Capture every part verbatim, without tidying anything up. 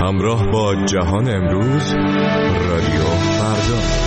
همراه با جهان امروز، رادیو فردا.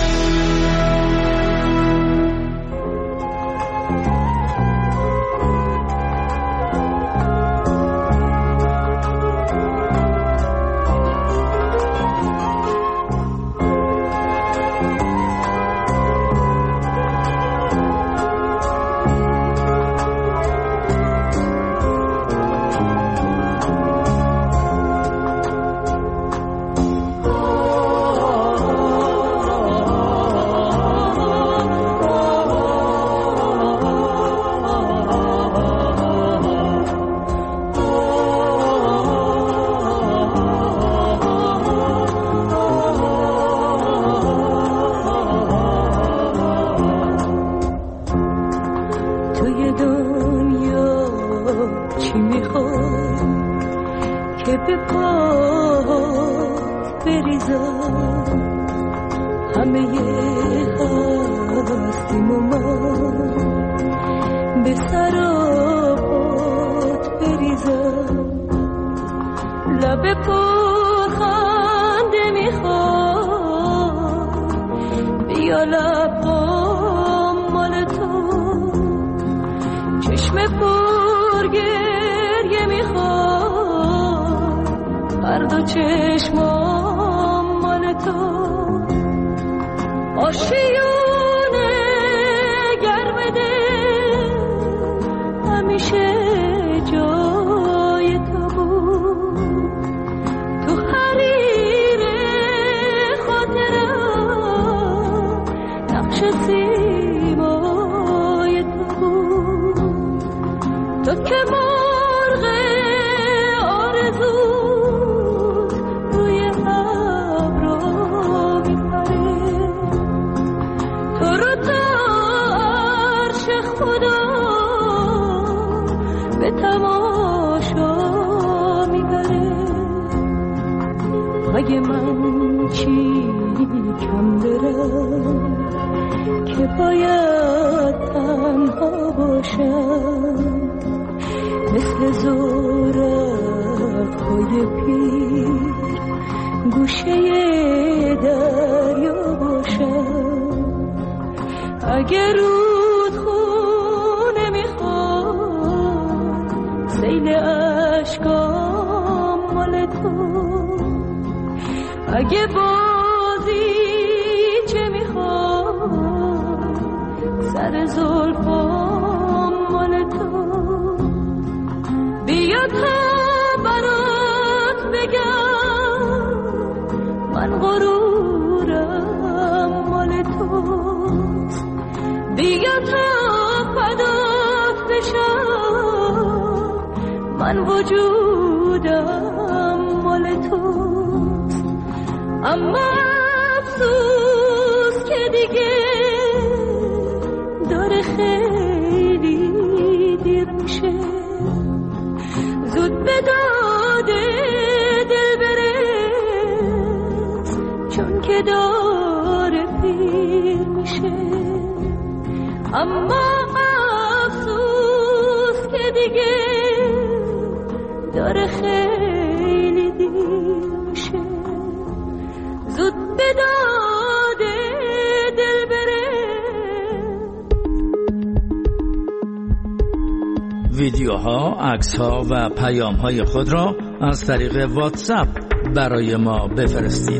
ویدیوها، عکس‌ها و پیام‌های خود را از طریق واتساپ برای ما بفرستید.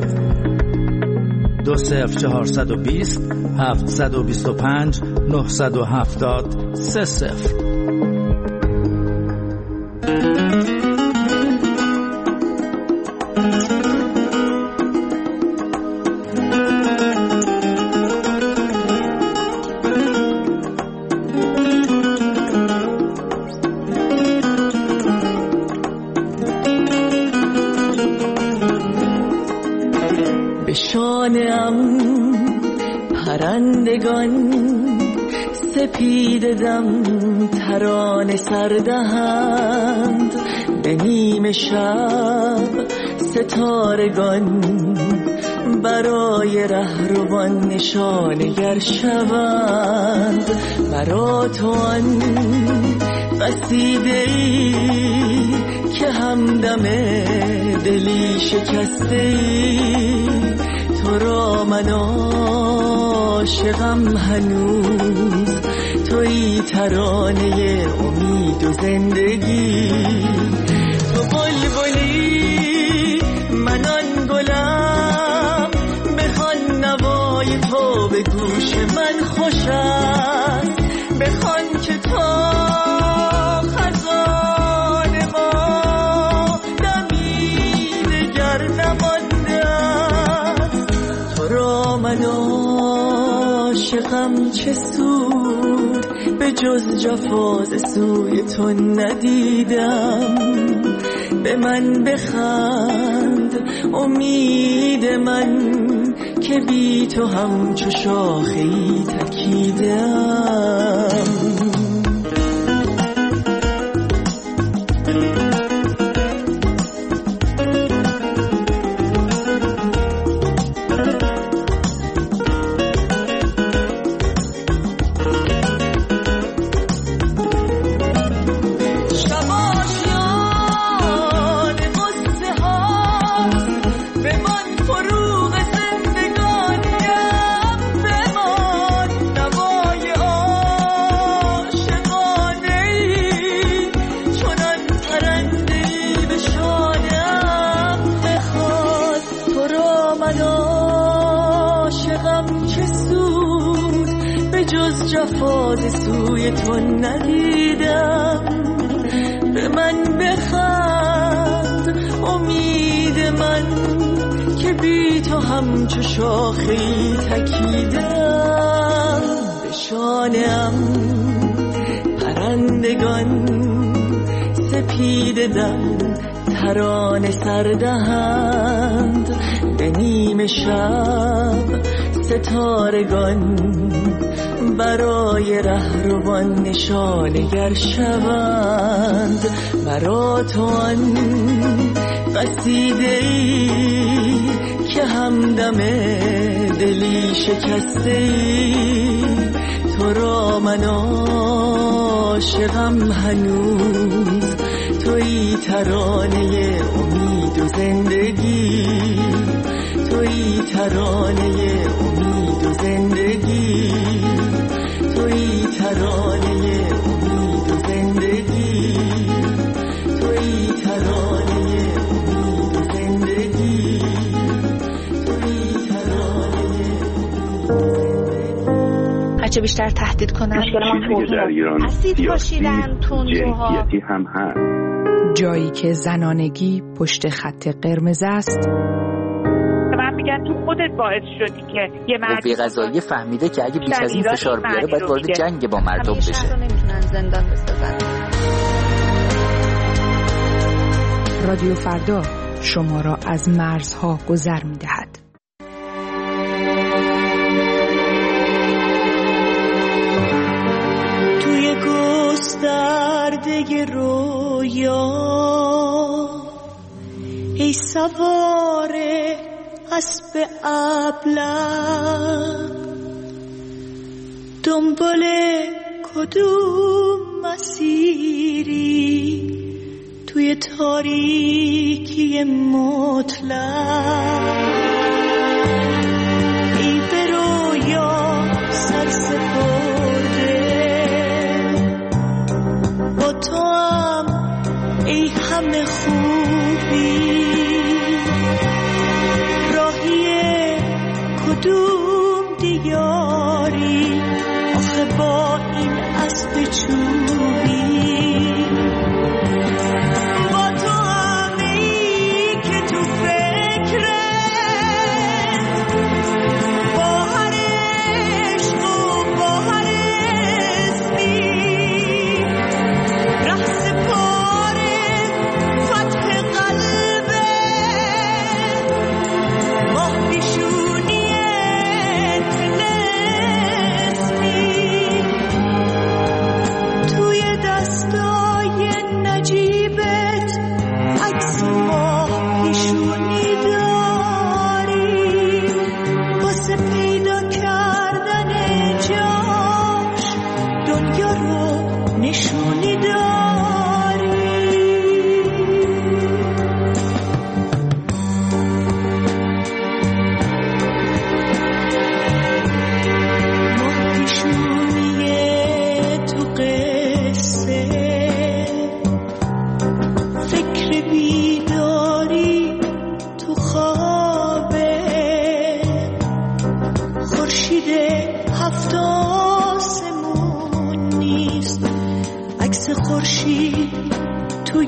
دو صفر چهارصد و بیست هفتصد و بیست و پنج نهصد و هفتاد سه صفر. پرندگان سپید دم ترانه سردهند، به نیم شب ستارگان برای رهروان نشانگر شوند. مرا تو آن قصیده ای که همدم دلی دلی شکسته ای، تو را من عاشقم هنوز، تویی ترانه امید و زندگی. تو بلبلی من آن گلم، بخوان نوای تو به گوش من خوش است، بخوان که تا خزان ما دمی دگر نمانده است. تو را من عاشقم چه سود، به جز جفاز سوی تو ندیدم. به من بخند امید من، که بی تو همچو شاخه‌ای تکیدم. جفاز سوی تو ندیدم. به من بخند امید من، که بی تو همچو شاخه‌ای تکیدم. به شانه‌ام پرندگان سپید دم ترانه سردهند، به نیمه شب ستارگان برای رهروان نشانگر شوند. مرا تو آن قصیده‌ای که همدم دلی شکسته ای، تو را من عاشقم هنوز، تویی ترانه امید و زندگی، تویی ترانه امید و زندگی، تویی ترانه امید و زندگی، تویی ترانه امید و زندگی، تویی ترانه امید و زندگی. هرچه بیشتر تهدید کنن مشکل ما توهین اسید پاشیدن، تندروها، جنسیتی هم هست. جایی که زنانگی پشت خط قرمز است، من میگن تو خودت باعث شدی که یه مرد قوه قضاییه فهمیده که اگه بیش از این فشار بیاره باید وارد جنگ با مردم بشه. شهر رو نمیتونن زندان بسازن. رادیو فردا شما را از مرزها گذر میدهد. توی گسترده رویا ای سوار اسب ابله، دنبال کدوم مسیری توی تاریکی مطلق، ای به رویا سر سپرده با تو هم ای همه خوبی، کدوم دیاری آخه با این اسب چوبی، با تو همی که تو فکرت با هر عشق و با هر اسمی ره سپاره فتح قلب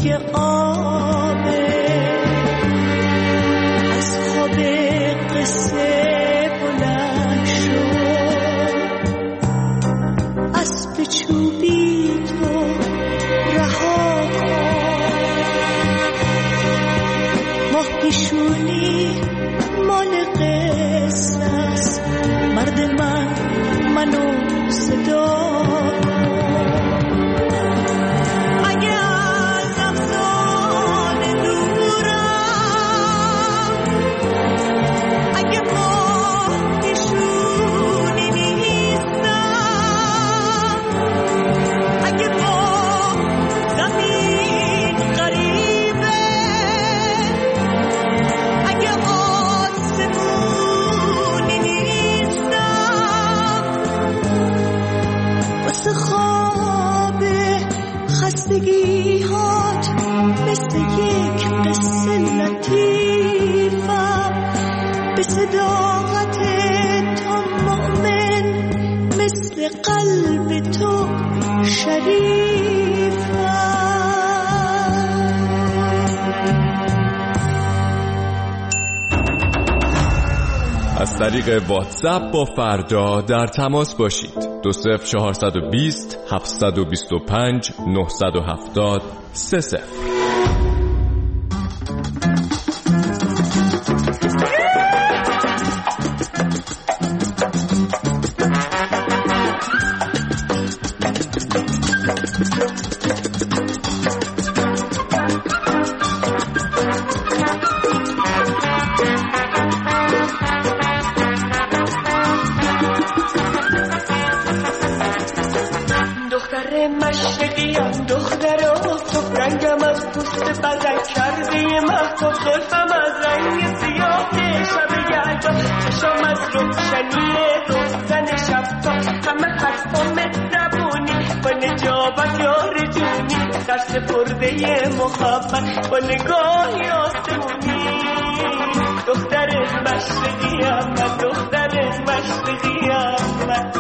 از طریق واتساپ با فردا در تماس باشید. دو صفر چهارصد و بیست هفتصد و بیست و پنج نهصد و هفتاد سه صفر. سپرده محبت با نگاهی آسمونی دختر مشرقیم من دختر مشرقیم من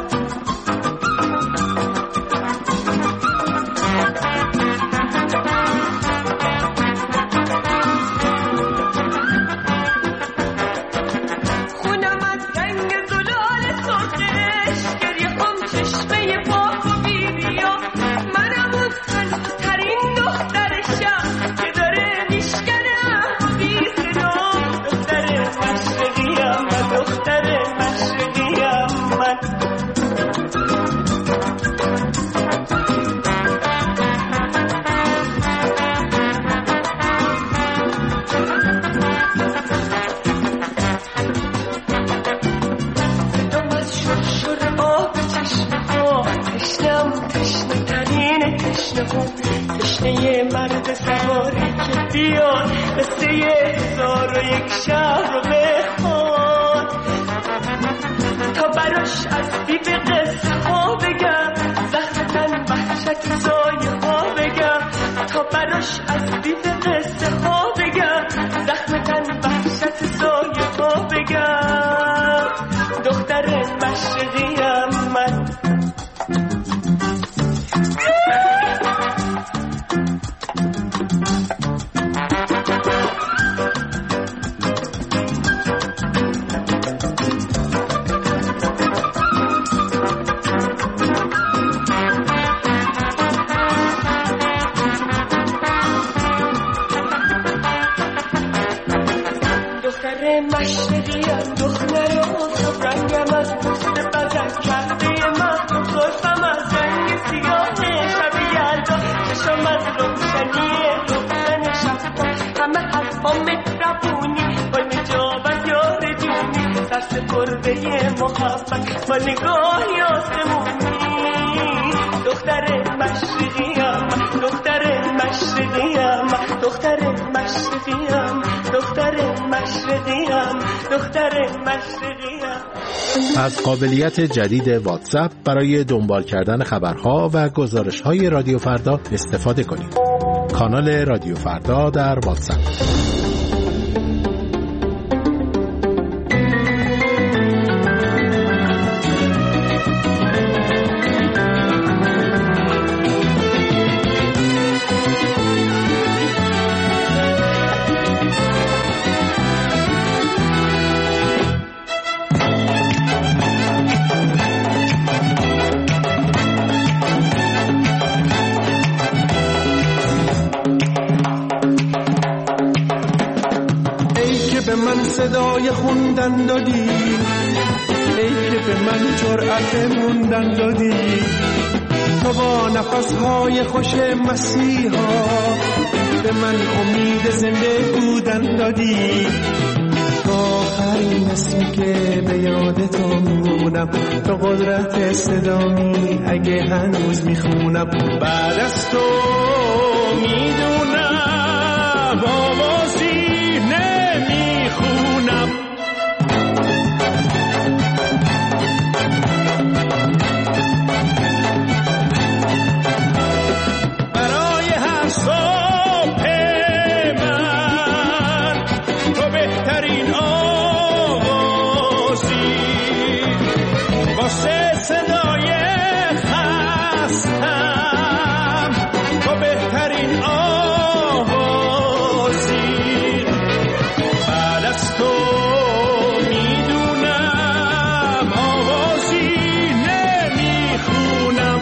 خونم از رنگ زلال سرخش گریه خم چشمه پاک و بیبیا منم اون ترین دخترشم که داره میشکنه بی صدا دختر مشرقیم من دختر مشرقیم من صدام از شرشر آب چشمه ها تشنم تشنه ترین تشنه ها تشنه مرد سواری که بیاد قصه هزار و یک شهر رو بخواد تا براش از دیب قصه ها بگم زخم تن وحشت سایه ها بگم تا براش از دیب قصه ها بگم زخم تن وحشت سایه ها بگم دختر مشرقیم من دختر مشرقیم دختر آفتاب رنگم از پوست بدن کرده من زلفم از رنگ سیاه شب یلدا چشم از روشنی روزن شب همه حرفا مهربونی با نجابت یار جونی سر سپرده محبت با نگاهی آسمونی دختر مشرقیم دختر مشرقیم دختر مشرقیم دختر مشرقیم دختر مشرقیم. از قابلیت جدید واتساپ برای دنبال کردن خبرها و گزارش‌های رادیو فردا استفاده کنید. کانال رادیو فردا در واتساپ. به من صدای خوندن دادی، ای که به من جرأت موندن دادی. تو با نفسهای خوش مسیحا به من امید زنده بودن دادی. تو آخرین اسمی که به یاد تو میمونم، تو قدرت صدامی اگه هنوز میخونم. بعد از تو میدونم آوازی نمیخونم. برای هر صبح من تو بهترین آوازی، واسه صدای خستم تو بهترین آوازی. بعد از تو میدونم آوازی نمیخونم.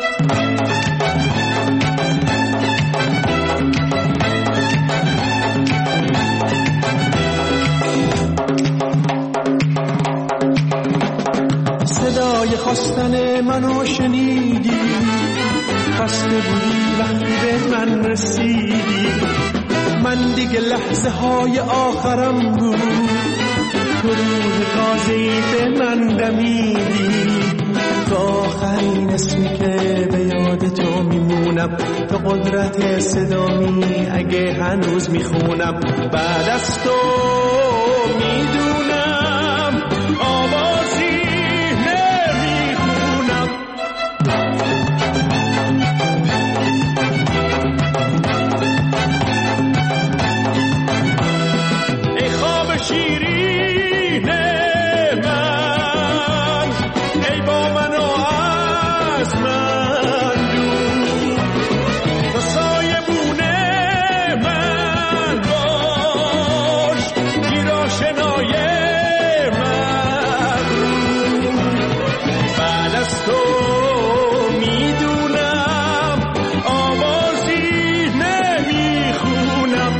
صدای خواستن منو شنیدی، خسته بودی وقتی به من رسیدی. من دیگه لحظه های آخرم بود، تو روح تازه‌ای به من دمیدی. تو آخرین اسمی که به یاد تو میمونم، تو قدرت صدامی اگه هنوز میخونم. بعد از تو میدونم آوازی نمیخونم. ای خواب شیرین من، ای با من و از من دور. تو سایبون من باش، گیر آشنای من. بعد از تو میدونم آوازی نمیخونم.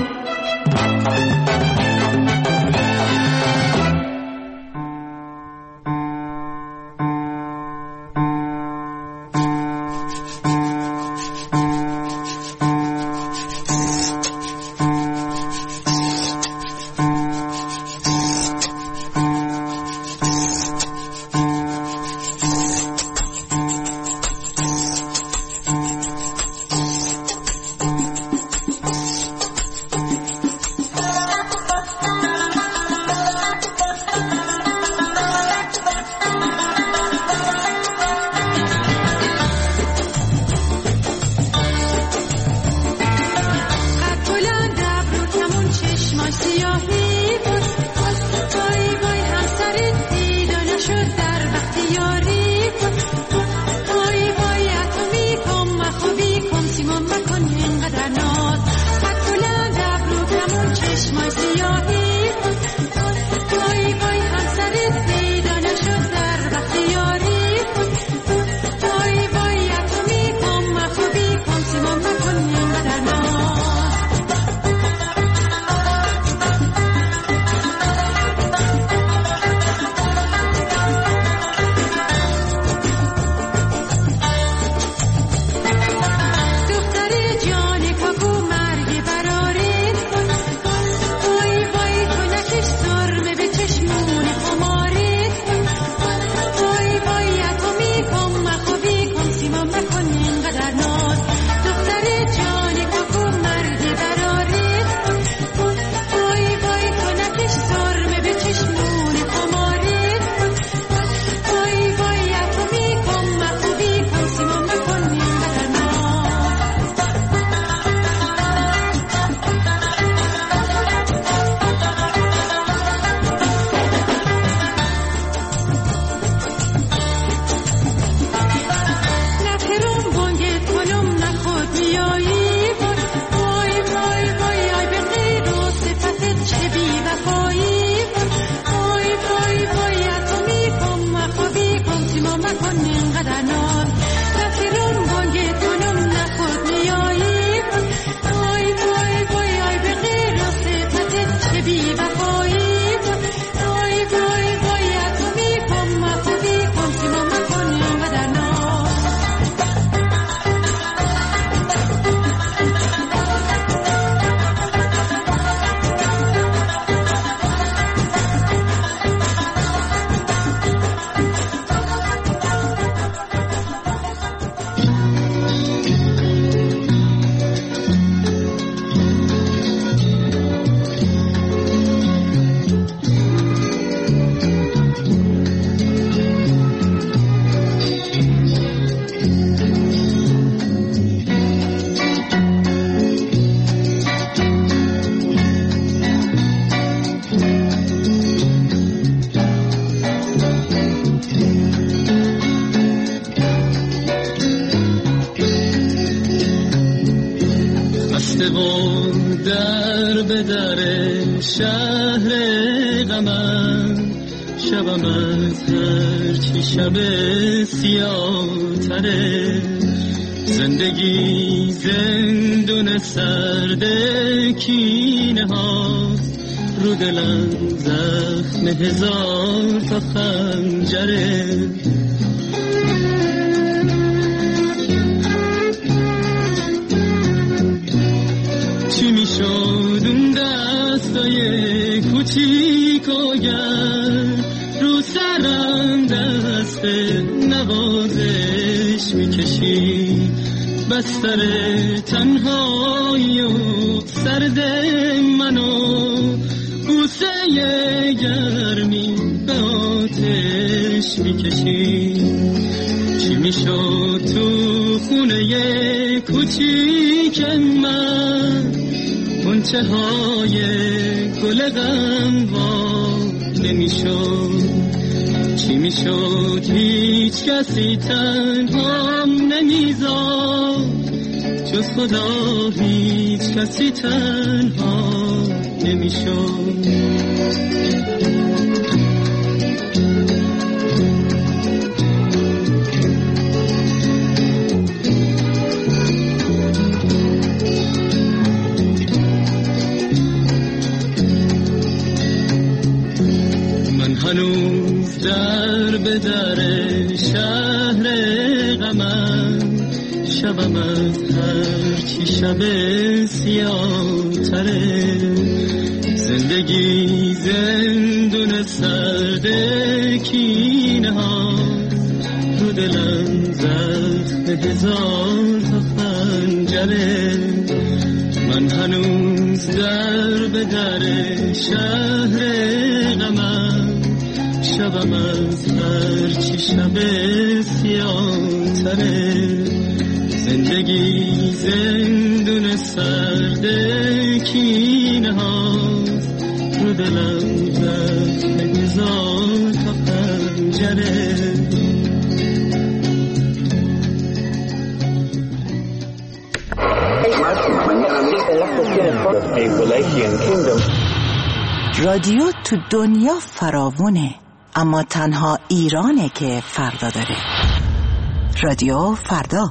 شهر غمم، شبم از هرچی شب سیاه تره. زندگی زندون سرد کینه هاست، رو دلم زخم هزار تا خنجره. چی میشد اون دستای کوچیک و گرم، رو سرم دست نوازش میکشی. بستر تنهایی و سرد منو، بوسه گرمی به آتش میکشی. چی میشد تو خونه کوچیک من، غنچه های گل غم وا نمیشد. چی میشد هیچ کسی تنهام نمیذاشت، جز خدا هیچ کسی تنها نمیشد. هنوز در به در شهر غمم، شبم از هرچی شب سیاه تره. زندگی زندون سرد کینه ها، رو دلم زخم هزار تا خنجره. من هنوز در به در شهر غمم، شبم از هرچی شب سیاه تره. زندگی زندون سرد کینه هاست، رو دلم زخم هزار تا خنجره. رادیو تو دنیا فراوونه، اما تنها ایرانه که فردا داره. رادیو فردا.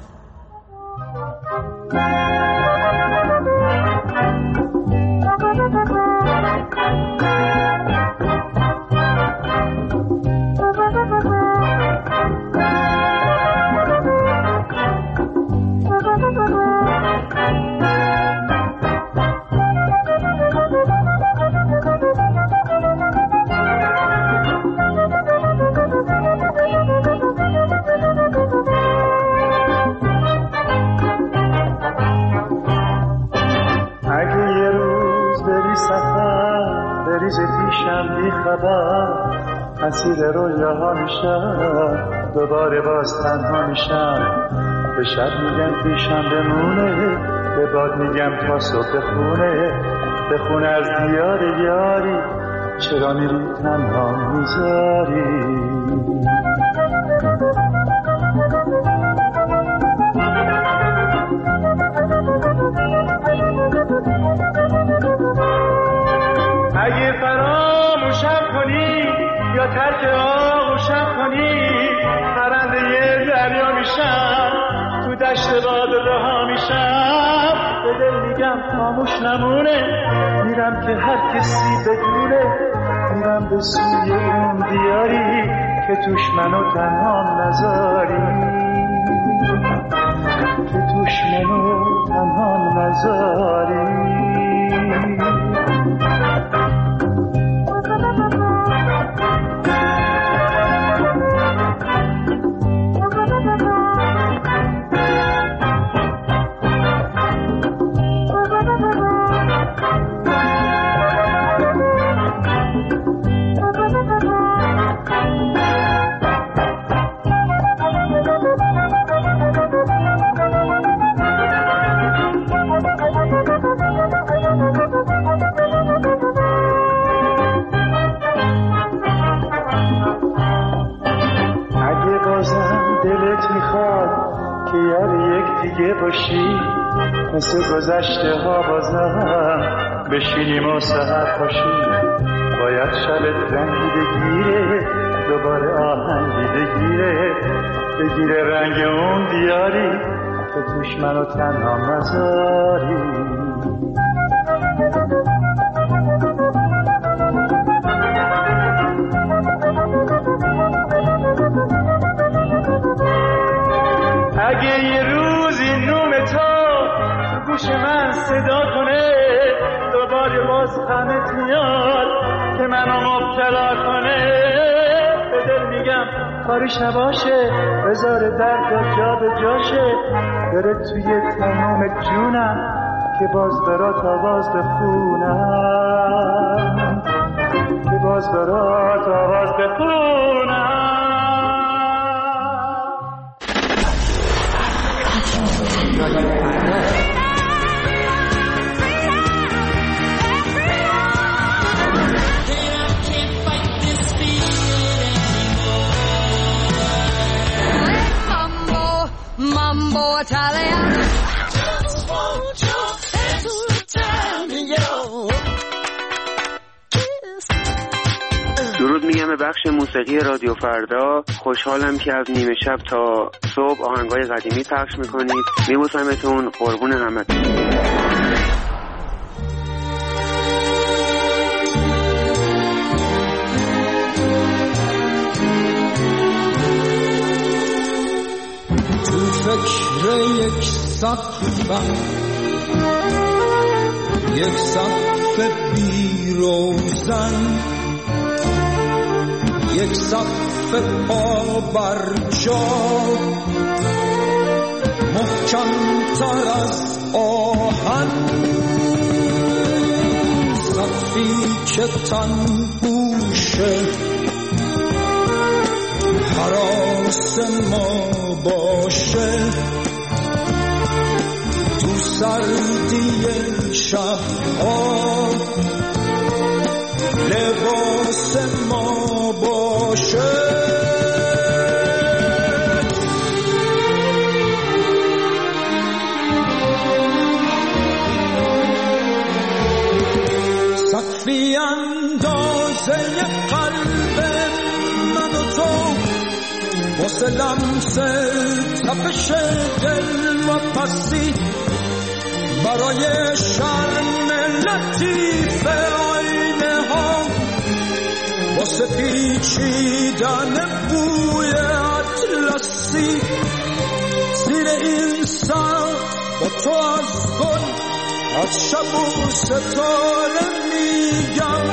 اسیر رویاها میشم، دوباره باز تنها میشم. به شب میگم پیشم بمونه، به باد میگم تا صبح خونه. به خونه از دیار یاری، چرا میری تنها میذاری؟ اگه فراموشم کنی یا ترک آغوشم کنی، پرنده یه دریا میشم، تو دشت باد رها میشم. به دل میگم خاموش نمونه، میرم که هر کسی بدونه. میرم به سوی اون دیاری که توش منو تنها نذاری، که توش منو تنها نذاری. مثل گذشته ها بازم بشینیم و سحر پاشیم باید شبت رنگی بگیره دوباره آهنگی بگیره بگیره رنگ اون دیاری که توش منو تنها نذاری اگه یه روزی نوم تو گوش من صدا کنه دوباره باز غمت میاد که منو مبتلا کنه به دل میگم کاریش نباشه بذاره درد جا به جاشه بره توی تمام جونم که باز برات آواز بخونم که باز برات آواز بخونم Mambo Italian. درود میگم به بخش موسیقی رادیو فردا. خوشحالم که از نیمه شب تا صبح آهنگای قدیمی پخش میکنید. میبوسمتون، قربون همتون. فکر یک سقفم یک سقف بی روزن یک سقف پا بر جا محکم تر از آهن سقفی که تن بوشه حراس ما باشه تو سردی شبها لباس ما باشه سقفی اندازه قلب من و تو واسه لمس تپش دل و پسی برای شرم لطیف آینه ها واسه پیچیدن بوی اطلسی زیر این سر با تو از گل از شب و ستاره میگم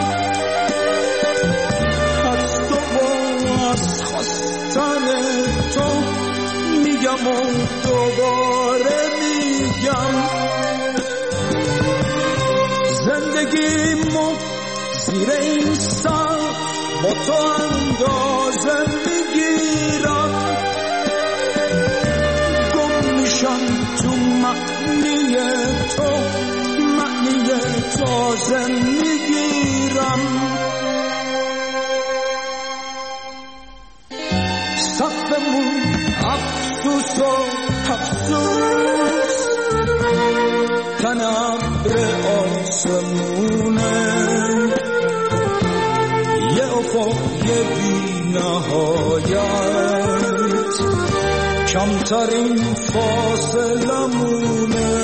از تو و از خواستن تو میگم و دوباره میگم زندگیمو زیر این سر با تو اندازه میگیرم گم میشم تو معنی تو معنی تازه میگیرم سقفمون افسوس و افسوس تن ابر آسمونه یه افق یه بی نهایت کمترین فاصلمونه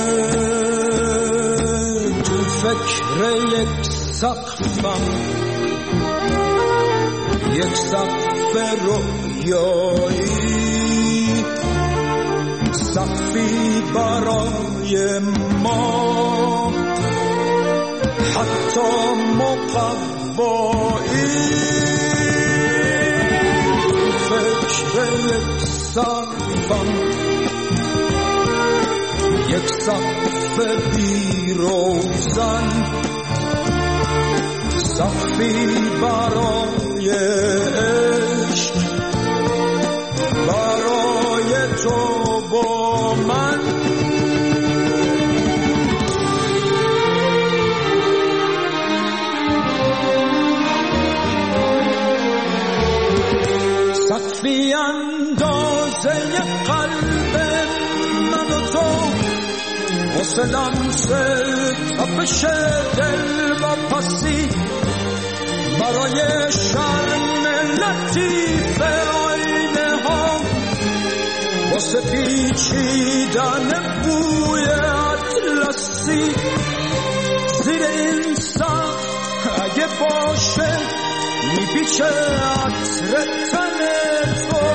تو فکر یک سقفم یک سقف رویایی سقفی برای ما حتی مقوایی فکر یک سقفم یک سقف بی روزن سقفی برای عشق برای تو با من سقفی اندازه قلب من و تو مثل لمس تپش دل با پسی برای شرم لطیف آینه ها واسه پیچیدن بوی اطلسی زیر این سر اگه باشه میپیچه عطر تن تو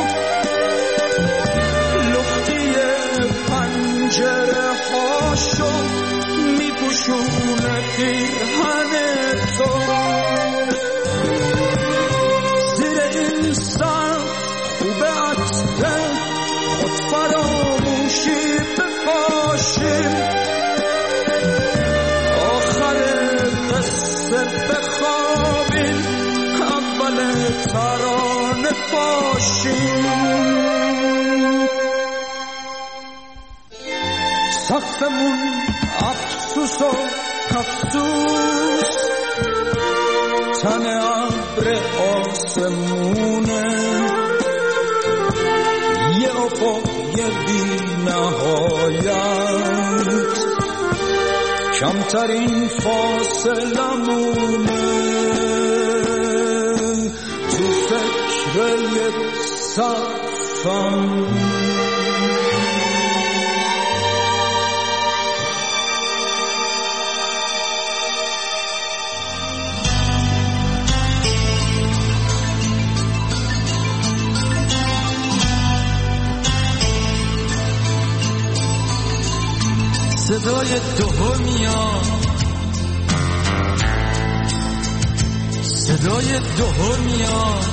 لختی پنجره هاشو میپوشونه پیرهن تو زیر این سر خوبه عطر خود فراموشی بپاشیم آخر قصه بخوابیم اول ترانه باشیم سقفمون افسوس و افسوس تن ابر آسمونه یه افق بی نهایت کمترین فاصلمونه تو فکر یک سقفم صدای دوه میاد صدای دوه میاد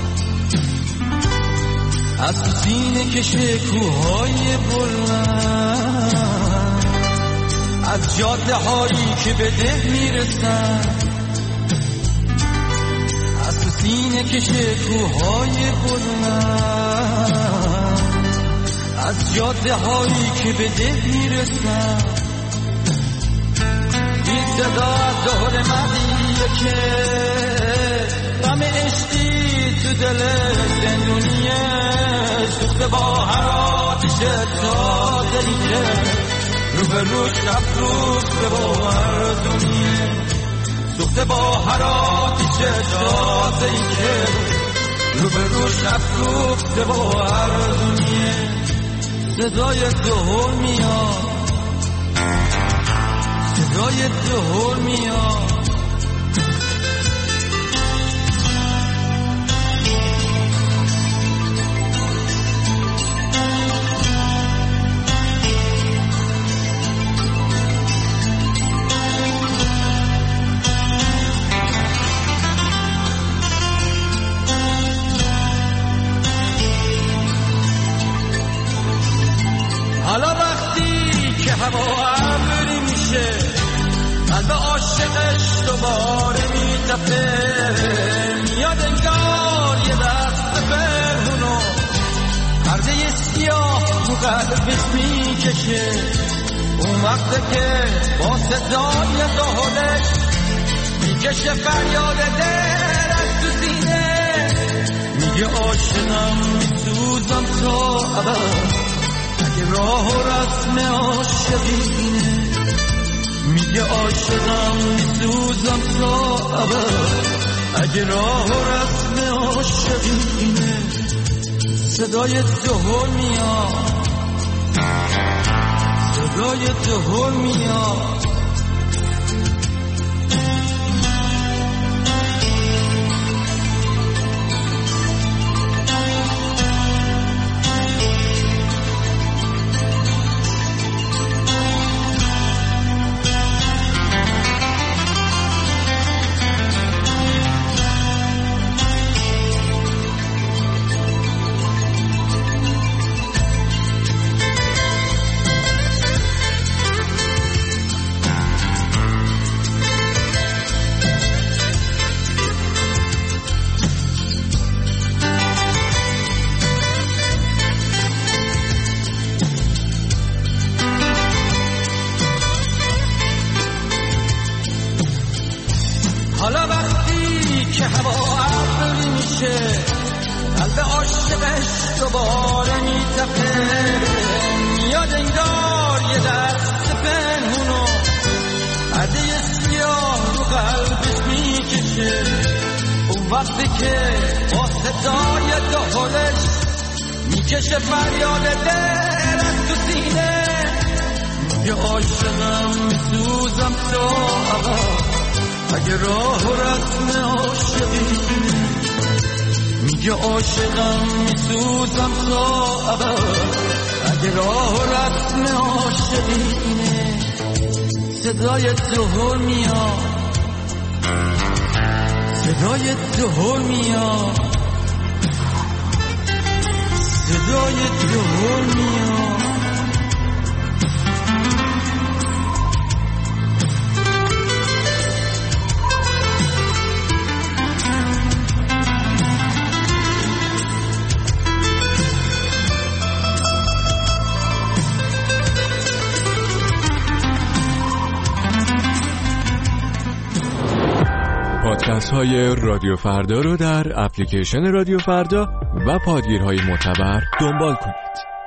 از تو سینه کشه کوهای بلند از جاده هایی که به ده میرسن از تو سینه کشه کوهای بلند از جاده هایی که به ده میرسن این صدا از دور مدیه که غم عشقی تو دل زندونیه سوخته با هر آتش تازه‌ای که رو به روش نفروخته با مردونیه سوخته با هر آتش تازه‌ای که رو به روش نفروخته با مردونیه صدای دهور میاد صدای دهور میاد حالا وقتی که هوا ابری میشه قلب عاشقش دوباره میتپه میاد انگار یه دست پرهونو پرده سیاه تو قلبش میکشه اون وقته که با صدای دهلش میکشه فریاد دل از تو سینه میگه عاشقم میسوزم تا ابد راه و رسم عاشقینه میگه عاشقم میسوزم تا ابد اگه راه و رسم عاشقینه صدای دهور میاد صدای دهور میاد حالا وقتی که هوا ابری میشه قلب عاشقش دوباره میتپه میاد انگار یه دست وقتی که با صدای دهلش میکشه فریاد دل از تو سینه، یه عاشقم میسوزم تو اگه راه و رسم عاشقی، میگه عاشقم میسوزم تو اگه راه و رسم عاشقینه. صدای دهل میاد، صدای دهل میاد، صدای دهل میاد. پادکست های رادیو فردا رو در اپلیکیشن رادیو فردا و پادگیرهای معتبر دنبال کنید.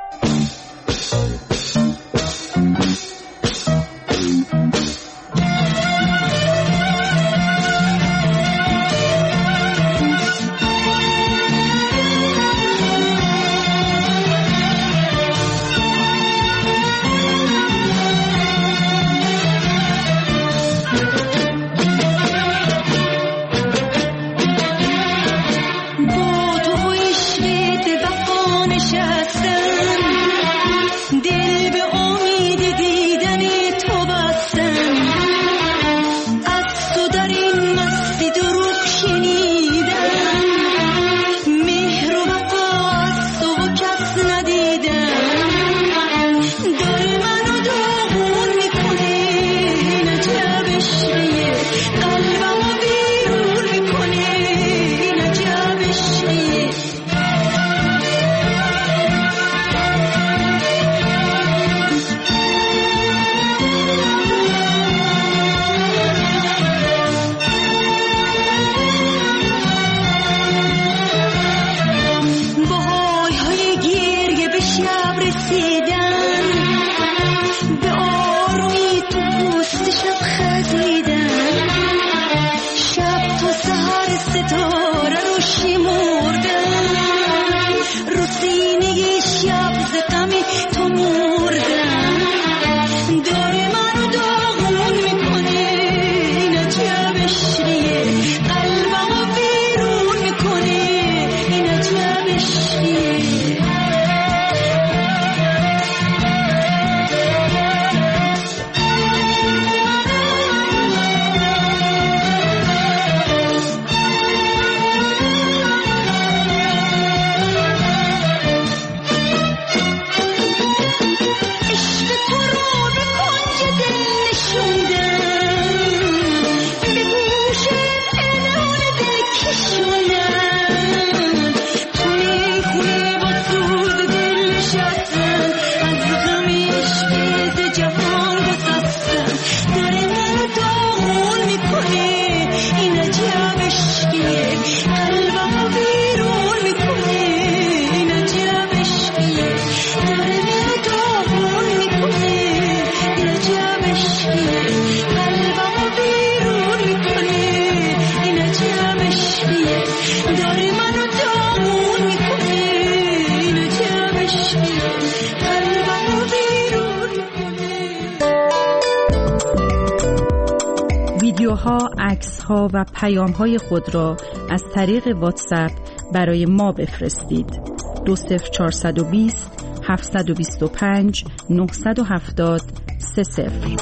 ویدیوها، عکس‌ها و پیام‌های خود را از طریق واتساپ برای ما بفرستید. دو صفر چهارصد و بیست هفتصد و بیست و پنج نهصد و هفتاد سه صفر.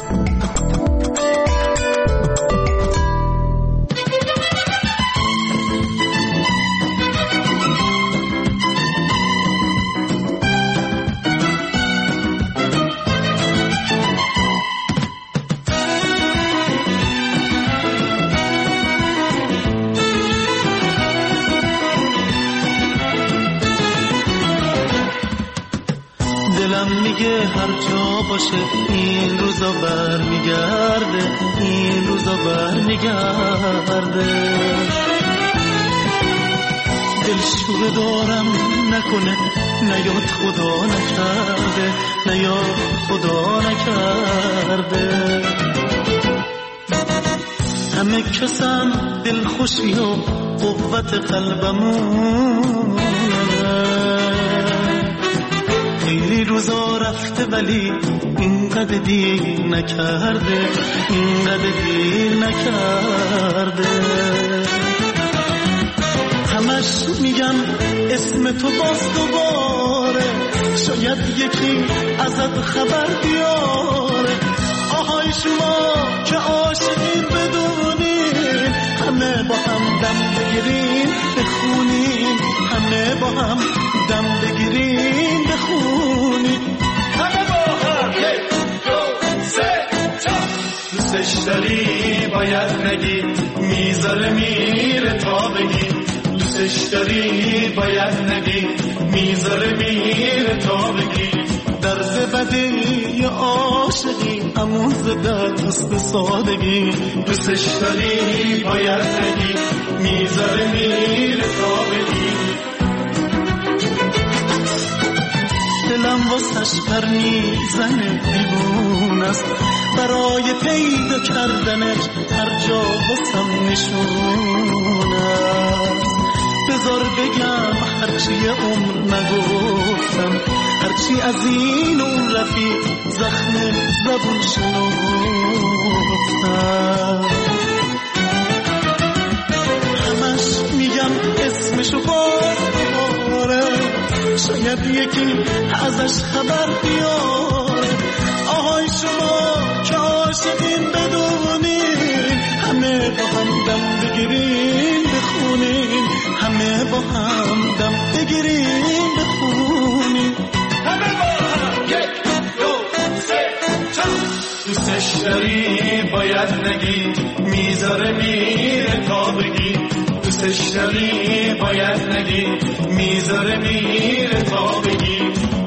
میگه هر جا باشه این روزا بر میگرده، این روزا بر میگرده. دلشوره دارم نکنه، نیاد خدا نکرده، نیاد خدا نکرده. همه کسم دل خوشی و قوت قلبمون. خیلی روزا رفته ولی اینقدر دیر نکرده، اینقدر دیر نکرده. همش میگم اسم تو باز دوباره، شاید یکی ازت خبر بیاره. آهای شما که عاشقین بدونین، همه با هم دم بگیرین بخونین، همه با هم دم بگیرین بخونین. همه با هم یک دو سه چهار. دوستش داری باید نگی، میذاره میره تا بگی. دوستش داری باید نگی، میذاره میره تا بگی. درد بدی عاشقی اموز دست سادگی. دوستش داری باید نگی، میذاره میره تا بگی. دلم واسش پر میزنه دیوون است، برای پیدا کردنش هر جا واسم نشون است. بذار بگم هرچی عمر نگفتم، هرچی از این اون رفیق زخم زبون شنفتم. همش میگم اسمشو باز باره، شاید یکی ازش خبر بیاره. آهای شما که عاشقین بدونین، همه با هم دم بگیرین بخونین، همه با هم دم بگیرین بخونین. همه با هم یک دو سه چهار. دوستش داری باید نگی، میذاره میره تا بگی. دوستش داری باید نگی، میذاره میره تا بگی.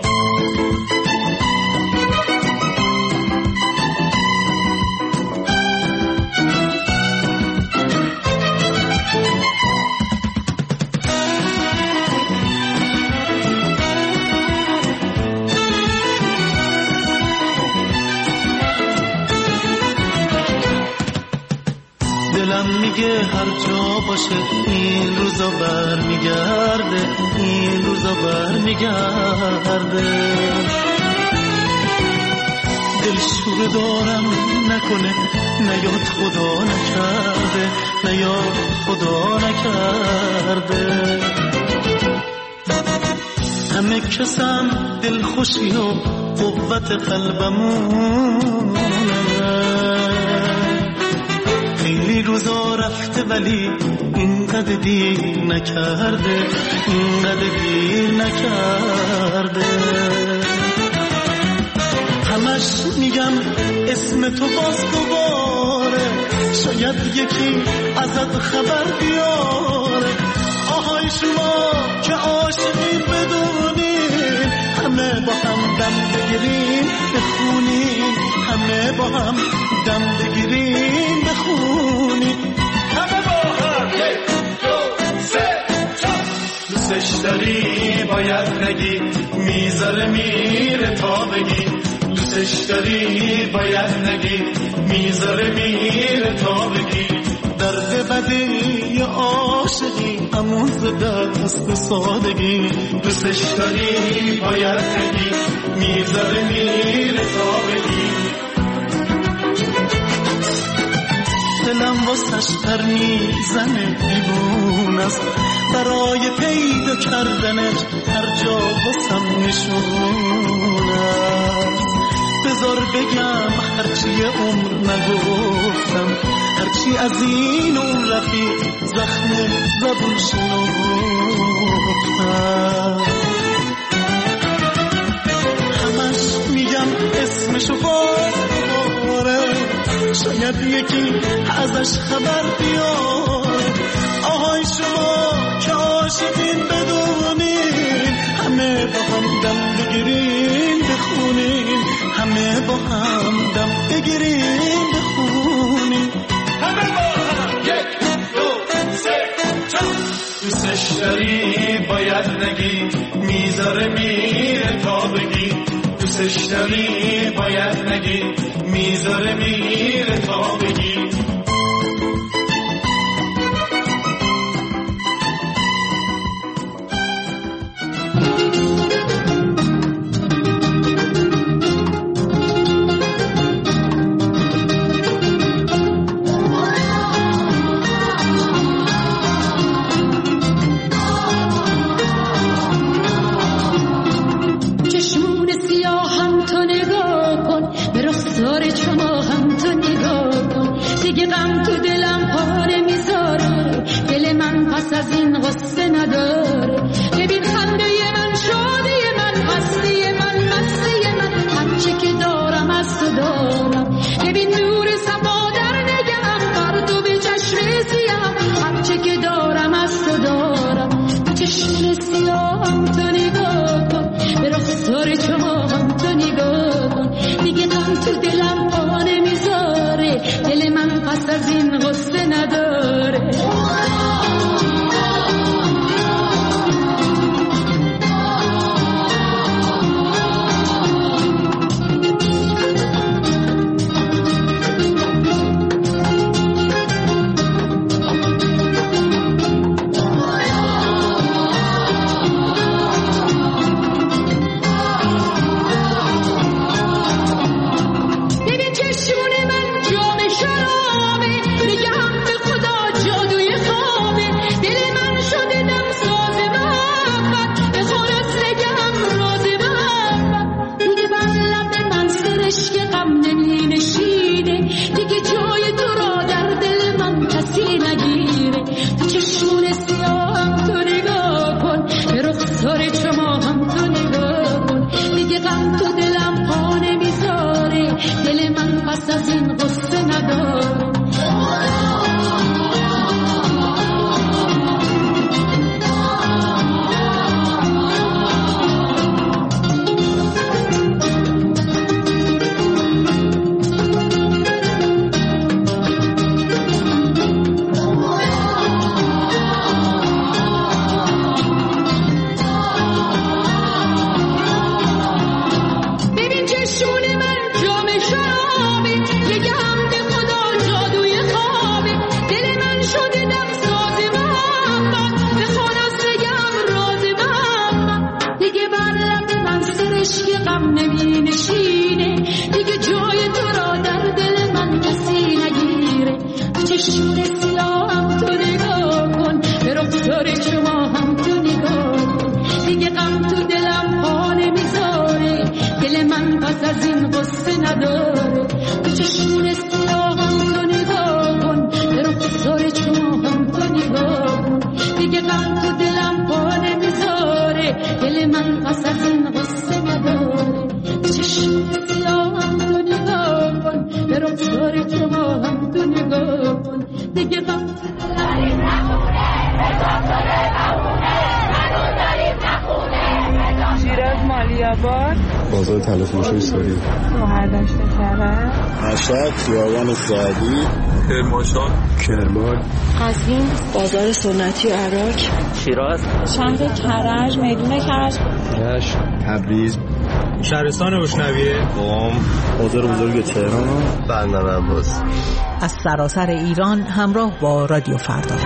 دلم میگه هر جا باشه این روزا بر میگرده، این روزا بر میگرده. دل شور دارم نکنه، نیاد خدا نکرده، نیاد خدا نکرده. همه کسم دل خوشی و قوت قلبمونه. خیلی روزا رفته ولی اینقدر دیر نکرده، اینقدر دیر نکرده. همش میگم اسم تو باز دوباره، شاید یکی ازت خبر بیاره. آهای شما که عاشقین بدونین، همه با هم دم بگیرین بخونین، همه با هم دم بگیرین بخونین. همه با هم یک دو سه چهار. دوستش داری باید نگی، میذاره میره تا بگی. دوستش داری باید نگی، میذاره میره تا بگی. درد بدی عاشقی اموز دست سادگی. دوستش داری باید نگی، میذاره میره تا بگی. دلم واسش پر میزنه دیوون است، برای پیدا کردنش هر جا واسم نشون است. بذار بگم هرچی عمر نگفتم، هرچی از این اون رفیق زخم زبون شنفتم. همش میگم اسمشو باره، شاید یکی ازش خبر بیاره. آهای شما که عاشقین بدونین، همه با هم دم بگیرین بخونین، همه با هم دم بگیرین بخونین. همه با هم یک دو سه چهار. دوستش داری باید نگی، میذاره میره تا بگی. دوستش داری باید نگی، میذاره میره تا بگی. قصه نداره. ببین خنده من، شادی من، هستی من، مستی من، هرچی که دارم از تو دارم. ببین نور صفا در نگهم، پرتو به چشم سیاهم، هرچی که دارم از تو دارم. به چشم سیاهم تو نگاه کن، به رخسار چماهم تو نگاه کن. دیگه غم تو دلم پا نمیذاره، دل من پس از این غصه نداره. بازار تلفروش سوری مهردشت کرد مشهد خیابان سعدی کرمانشاه کرمان قزوین بازار سنتی عراق شیراز شهر کرج میدون کرج رشت تبریز شهرستان روشنویه قم بازار بزرگ تهران بندر عباس. از سراسر ایران همراه با رادیو فردا.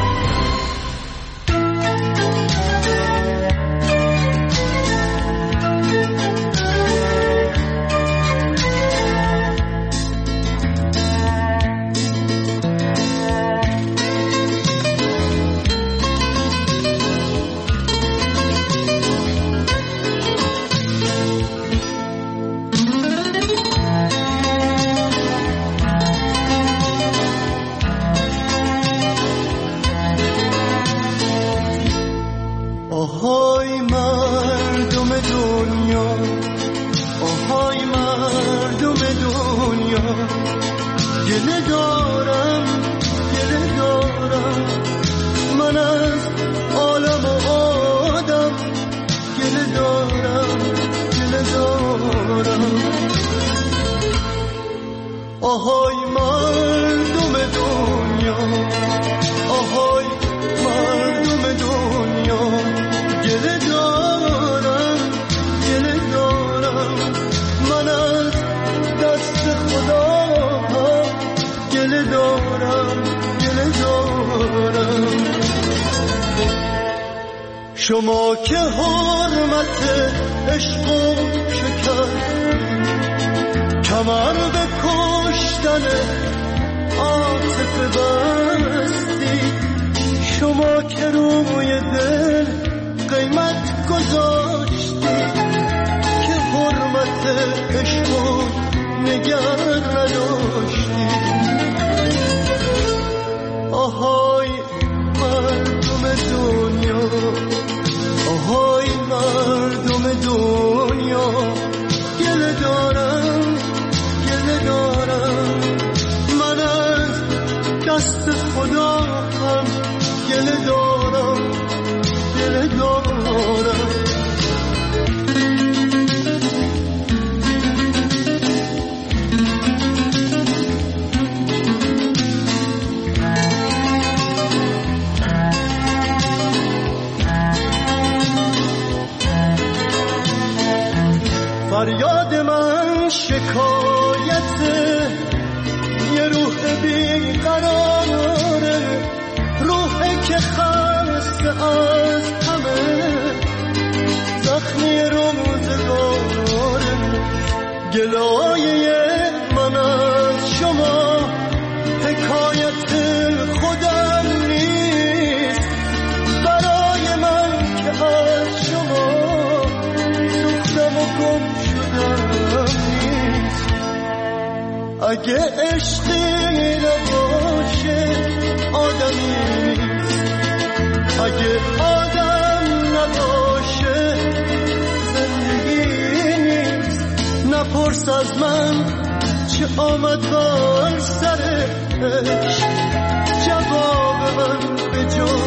آهای مردم دنیا، آهای مردم دنیا، گله دارم گله دارم من از دست خدا، گله دارم گله دارم. شما که حرمت عشق و شکر کمر به کشتن عاطفه بستی، شما که روی دل قیمت گذاشتی که حرمت عشق نگر نداشتی. آهای مردم دنیا، دل دارم دل دارم فریاد من شکایت یه روح بیقراره، روحی که خسته از همه زخمی روزگاره. گلایه من از شما حکایت خودم نیست، برای من که از شما سوختم و گم اگه عشقی نباشه آدمی نیست، اگه آدم نباشه زندگی نیست. نپرس از من چه آمد بر سرش، جواب من به جز